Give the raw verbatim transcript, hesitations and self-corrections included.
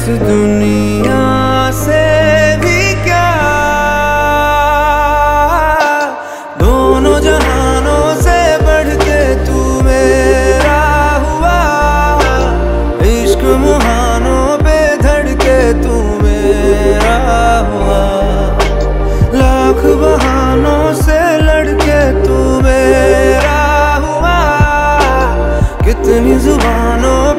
दुनिया से भी क्या, दोनों जहानों से बढ़ के तू मेरा हुआ। इश्क मुहानों पे धड़के तू मेरा हुआ। लाख बहानों से लड़के तू मेरा हुआ। कितनी जुबानों